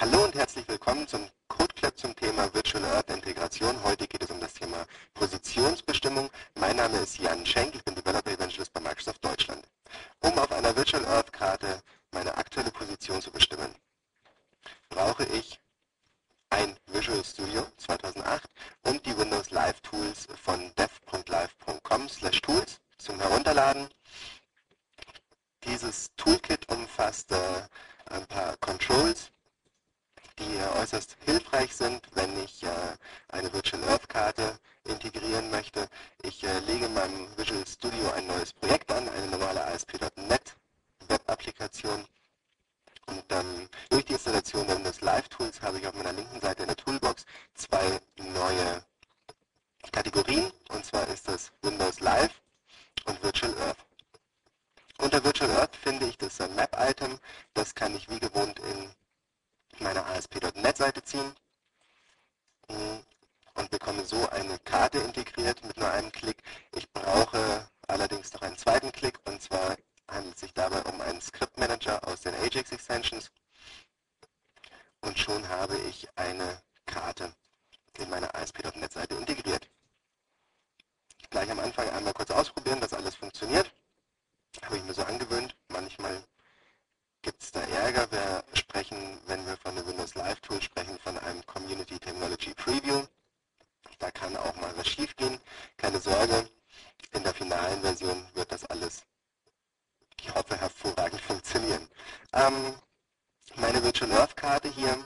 Hallo und herzlich willkommen zum Code Club zum Thema Virtual Earth Integration. Heute geht es um das Thema Positionsbestimmung. Mein Name ist Jan Schenk, ich bin Developer Evangelist bei Microsoft Deutschland. Um auf einer Virtual Earth Karte meine aktuelle Position zu bestimmen, brauche ich ein Visual Studio 2008 und die Windows Live Tools von dev.live.com/tools zum Herunterladen. Dieses Toolkit umfasst ein paar Controls, die äußerst hilfreich sind, wenn ich eine Virtual Earth Karte integrieren möchte. Ich lege in meinem Visual Studio ein neues Projekt an, eine normale ASP.NET Web-Applikation. Und durch die Installation der Windows Live Tools habe ich auf meiner linken Seite in der Toolbox zwei neue Kategorien. Und zwar ist das Windows Live und Virtual Earth. Unter Virtual Earth finde ich das Map-Item. Das kann ich wie gewohnt in meine ASP.NET-Seite ziehen und bekomme so eine Karte integriert mit nur einem Klick. Ich brauche allerdings noch einen zweiten Klick, und zwar handelt es sich dabei um einen Script-Manager aus den Ajax-Extensions, und schon habe ich eine Karte in meine ASP.NET-Seite integriert. Gleich am Anfang einmal kurz ausprobieren, dass alles funktioniert. Habe ich mir so angewöhnt. Manchmal gibt es da Ärger. Wenn wir von der Windows Live Tool sprechen, von einem Community Technology Preview. Da kann auch mal was schief gehen. Keine Sorge, in der finalen Version wird das alles, ich hoffe, hervorragend funktionieren. Meine Virtual Earth Karte hier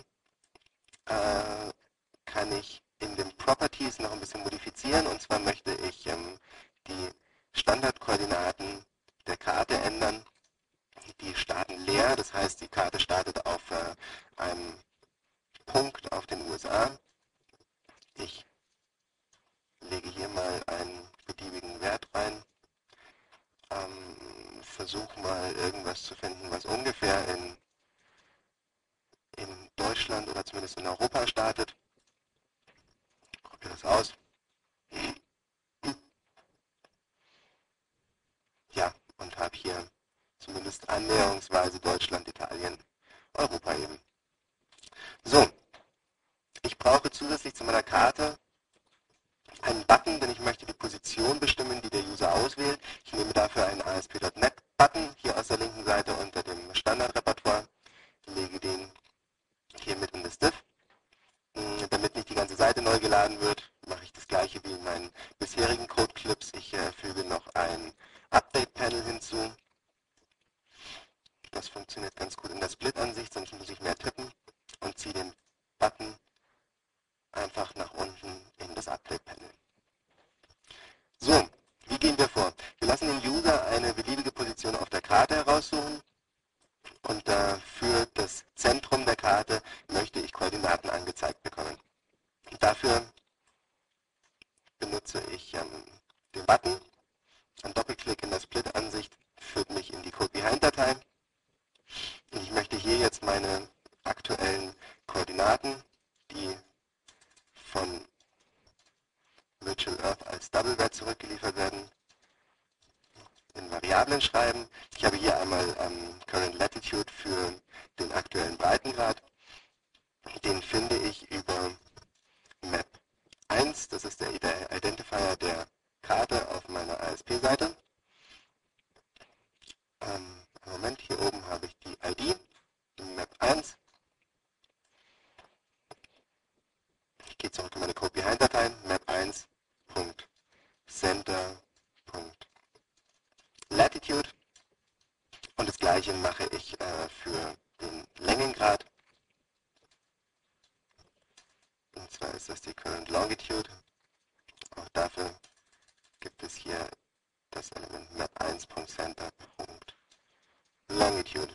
kann ich in den Properties noch ein bisschen modifizieren, und zwar möchte ich die Standardkoordinaten der Karte ändern. Die starten leer, das heißt, die Karte startet auf einem Punkt auf den USA. Ich lege hier mal einen beliebigen Wert rein, versuche mal irgendwas zu finden, was ungefähr in Deutschland oder zumindest in Europa startet. Probiere das aus. Ja, und habe hier zumindest annäherungsweise Deutschland, Italien, Europa eben. So, ich brauche zusätzlich zu meiner Karte einen Button, denn ich möchte die Position bestimmen, die der User auswählt. Ich nehme dafür einen ASP.NET Button hier aus der linken Seite unter dem Standardrepertoire, lege den hier mit in das Div. Damit nicht die ganze Seite neu geladen wird, mache ich das gleiche wie in meinen bisherigen Code-Clips. Ich füge noch ein Update-Panel hinzu. Das funktioniert ganz gut in der Split-Ansicht, sonst muss ich mehr tippen, und ziehe den Button einfach nach unten in das Update-Panel. So, wie gehen wir vor? Wir lassen den User eine beliebige Position auf der Karte heraussuchen, und für das Zentrum der Karte möchte ich Koordinaten angezeigt bekommen. Dafür benutze ich den Button. Ein Doppelklick in der Split-Ansicht führt mich in die Code-Behind-Datei. Und ich möchte hier jetzt meine aktuellen Koordinaten, die von Virtual Earth als Double-Wert zurückgeliefert werden, in Variablen schreiben. Ich habe hier einmal Current Latitude für den aktuellen Breitengrad. Den finde ich über Map 1, das ist der Identifier der Karte auf meiner ASP-Seite. Moment, hier oben habe ich die ID, Map 1. Ich gehe zurück in meine Code-Behind-Datei, map1.center.latitude, und das gleiche mache ich für den Längengrad. Und zwar ist das die Current Longitude. Auch dafür gibt es hier das Element map1.center.longitude.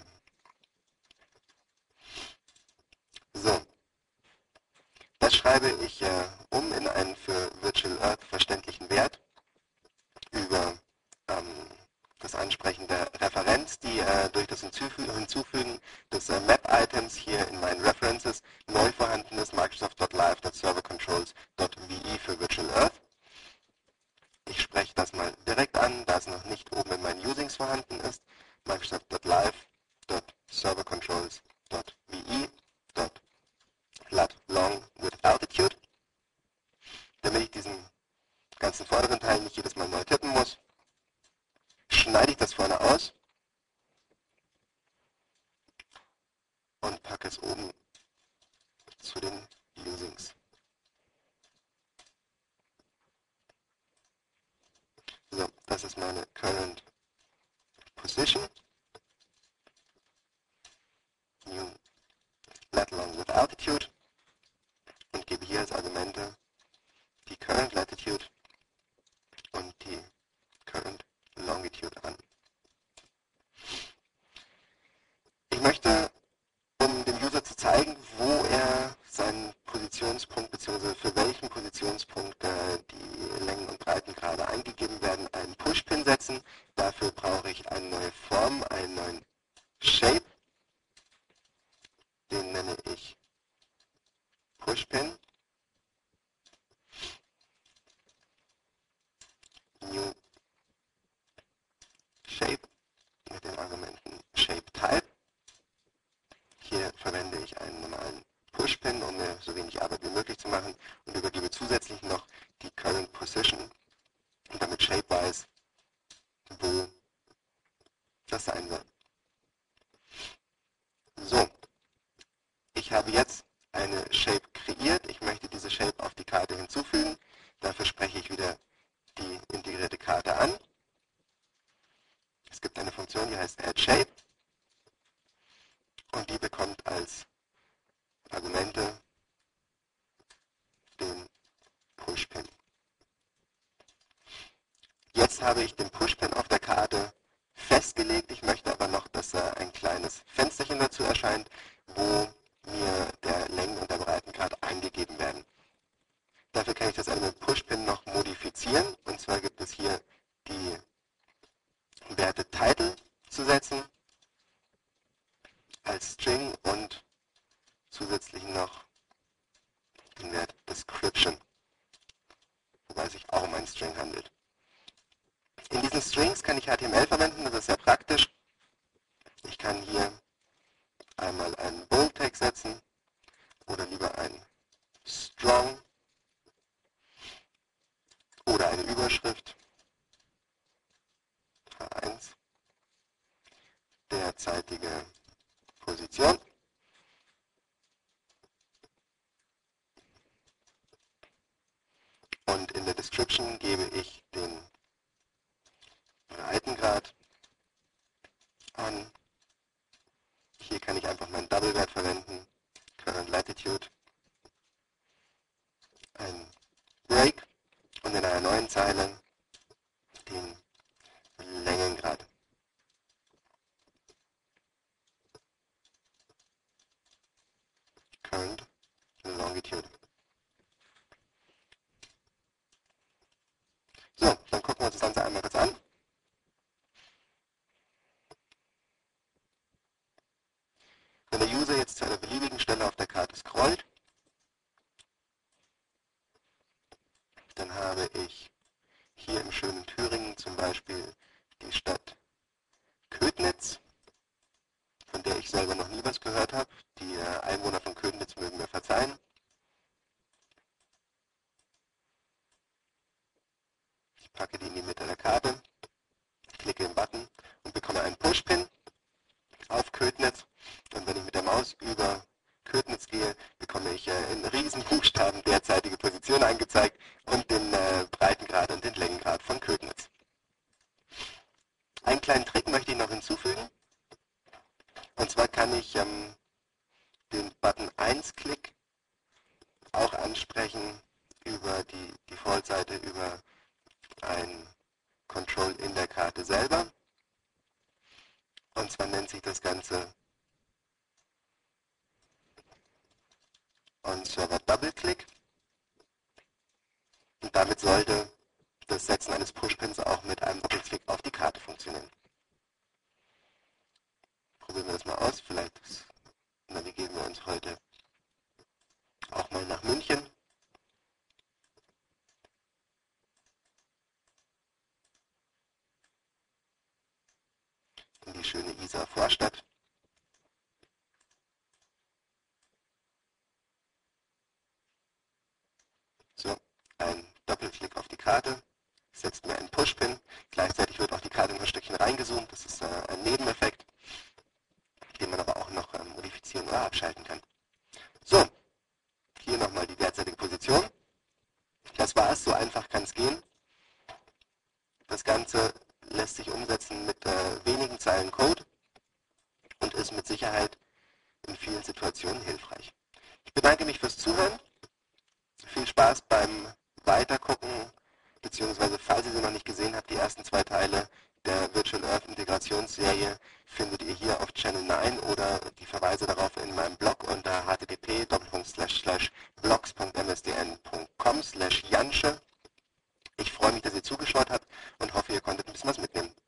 So, das schreibe ich um in einen für Virtual Earth verständlichen Wert über das Ansprechen der Referenz, die durch das Hinzufügen des Map-Items hier in meinen References neu vorhanden ist, microsoft.live.servercontrols.vi für Virtual Earth. Ich spreche das mal direkt an, da es noch nicht oben in meinen Usings vorhanden ist. Microsoft.live.servercontrols.vi along with altitude. Damit ich diesen ganzen vorderen Teil nicht jedes Mal neu tippen muss, schneide ich das vorne aus und packe es oben zu den Usings. So, das ist meine Current Position. New let along with altitude und gebe hier als Argumente die Current Latitude und die Current Longitude an. Ich möchte, um dem User zu zeigen, wo er seinen Positionspunkt bzw. für welchen Positionspunkt die Längen und Breitengrade eingegeben werden, einen Pushpin setzen. Dafür brauche ich eine neue Form, einen neuen Shape. Den nenne ich Pushpin. New Shape mit den Argumenten ShapeType. Hier verwende ich einen normalen Pushpin, um mir so wenig Arbeit wie möglich zu machen und übergebe zusätzlich noch die Current Position, damit Shape weiß, wo das sein soll. So, ich habe jetzt eine Shape kreiert. Ich möchte diese Shape auf die Karte hinzufügen. Dafür spreche ich wieder die integrierte Karte an. Es gibt eine Funktion, die heißt addShape und die bekommt als Argumente den Pushpin. Jetzt habe ich den Pushpin auf der Karte festgelegt. Ich möchte aber noch, dass ein kleines Fensterchen dazu erscheint, wo mir der Längen- und der Breitengrad eingegeben werden. Dafür kann ich das Element Pushpin noch modifizieren. Und zwar gibt es hier die Werte Title zu setzen als String und zusätzlich noch den Wert Description, wobei es sich auch um einen String handelt. In diesen Strings kann ich HTML verwenden, das ist sehr praktisch. Ich kann hier einmal einen Bold Tag setzen oder lieber ein Strong oder eine Überschrift H1, derzeitige Position. Und in der Description gebe ich den Breitengrad an. Hier kann ich einfach meinen Double-Wert verwenden, Current Latitude, ein Break und in einer neuen Zeile den Längengrad. Current Longitude. So, dann gucken wir uns das Ganze einmal kurz an. Wenn der User jetzt zu einer beliebigen Stelle auf der Karte scrollt, dann habe ich hier im schönen Thüringen zum Beispiel die Stadt Ködnitz, von der ich selber noch nie was gehört habe. Die Einwohner von Ködnitz mögen mir verzeihen. Ich packe die in die Mitte der Karte, klicke den Button und bekomme einen Pushpin auf Ködnitz. Und wenn ich mit der Maus über Ködnitz gehe, bekomme ich in Riesenbuchstaben derzeitige Position angezeigt und den Breitengrad und den Längengrad von Ködnitz. Einen kleinen Trick möchte ich noch hinzufügen. Und zwar kann ich den Button 1-Klick auch ansprechen über die Default-Seite, über ein Control in der Karte selber. Und zwar nennt sich das Ganze On-Server Double-Click. Und damit sollte das Setzen eines Pushpins auch mit einem Doppelklick auf die Karte funktionieren. Probieren wir das mal aus. Vielleicht navigieren wir uns heute auch mal nach München. In die schöne Isar Vorstadt. machen. Das ist ein Nebeneffekt, den man aber auch noch modifizieren oder abschalten kann. So, hier nochmal die derzeitige Position. Das war's, so einfach kann es gehen. Das Ganze lässt sich umsetzen mit wenigen Zeilen Code und ist mit Sicherheit in vielen Situationen hilfreich. Ich bedanke mich fürs Zuhören. Viel Spaß beim Weitergucken, beziehungsweise falls ihr sie noch nicht gesehen habt, die ersten 2 Teile der Virtual Earth Integrationsserie findet ihr hier auf Channel 9 oder die Verweise darauf in meinem Blog unter http://blogs.msdn.com/Jansche. Ich freue mich, dass ihr zugeschaut habt und hoffe, ihr konntet ein bisschen was mitnehmen.